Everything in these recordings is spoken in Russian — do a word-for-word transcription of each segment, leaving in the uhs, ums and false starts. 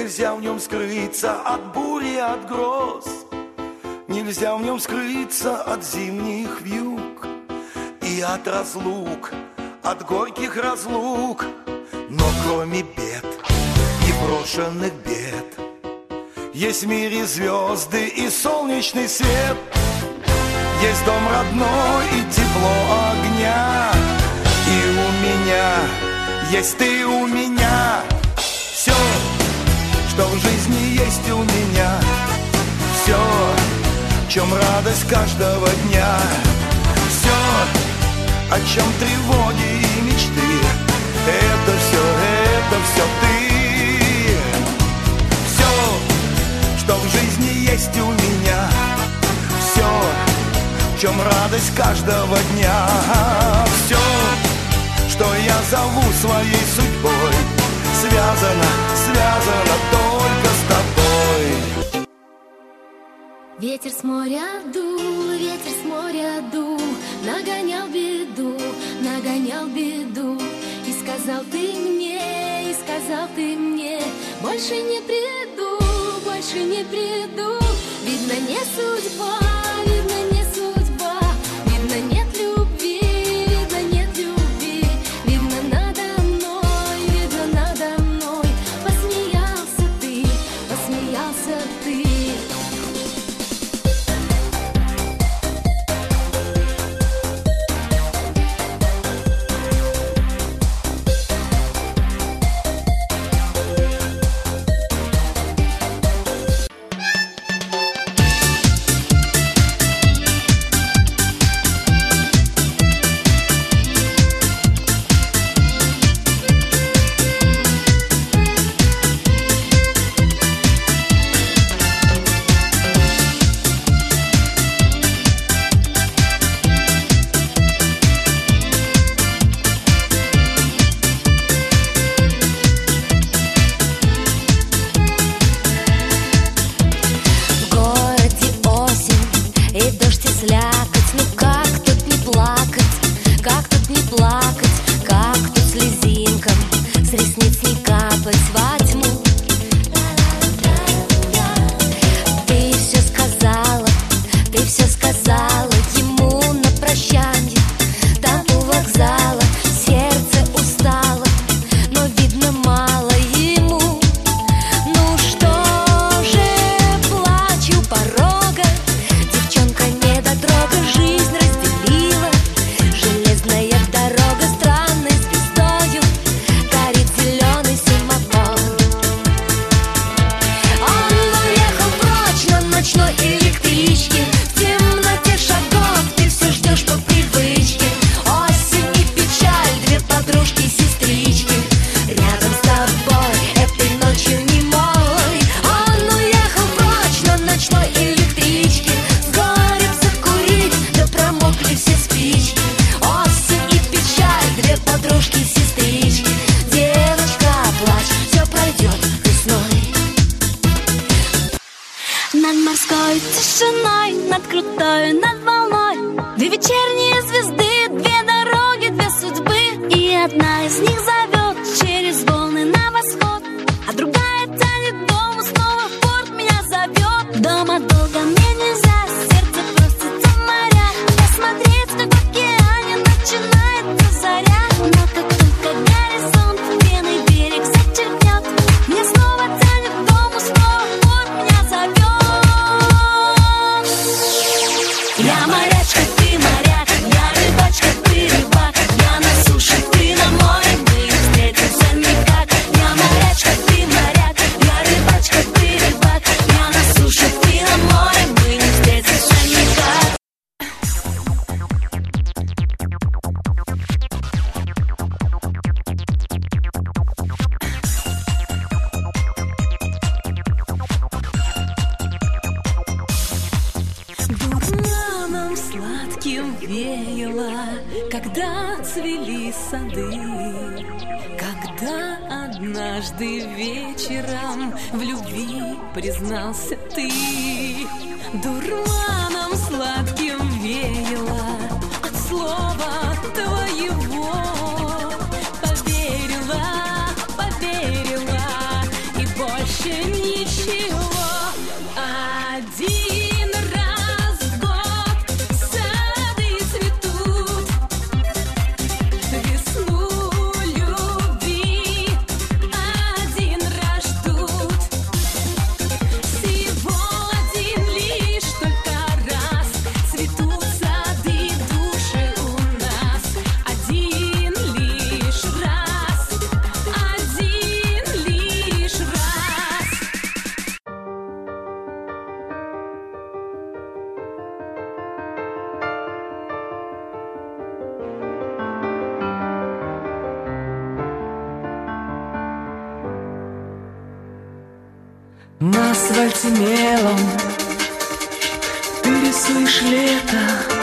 Нельзя в нем скрыться от бури, от гроз. Нельзя в нем скрыться от зимних вьюг и от разлук, от горьких разлук. Но кроме бед и брошенных бед есть в мире звезды и солнечный свет. Есть дом родной и тепло огня. И у меня есть ты у меня. Все, что в жизни есть у меня. Все, в чем радость каждого дня. Все, о чем тревоги и мечты. Это все, это все ты. Все, что в жизни есть у меня. Все, в чем радость каждого дня. Все, что я зову своей судьбой, связано, связано только с тобой. Ветер с моря дул, ветер с моря дул, нагонял беду, нагонял беду. И сказал ты мне, и сказал ты мне, больше не приду, больше не приду. Видно, не судьба, видно, не судьба, видно, нет любви, видно, нет любви. Видно, надо мной, видно, надо мной посмеялся ты, посмеялся ты. Когда цвели сады, когда однажды вечером в любви признался ты, дурманом сладким веяло от слова твоего. Поверила, поверила и больше На асфальте мелом ты рисуешь лето,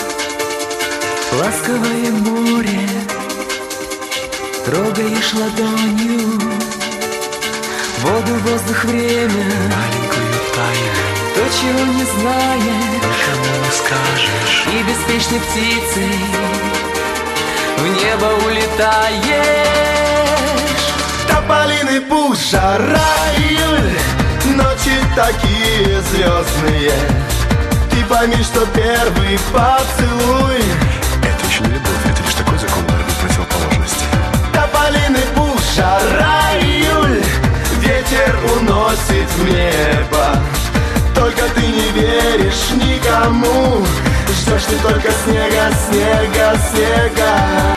ласковое море, трогаешь ладонью воду, воздух, время, маленькую тайну, то, чего не знаешь, никому не скажешь. И беспечной птицей в небо улетаешь. Тополиный пух, жара, июль, ночи такие звездные. Ты пойми, что первый поцелуй — это еще не любовь, это лишь такой закон борьбы противоположностей. тополиный пух, жара, июль, ветер уносит в небо. Только ты не веришь никому, ждешь ты только снега, снега, снега.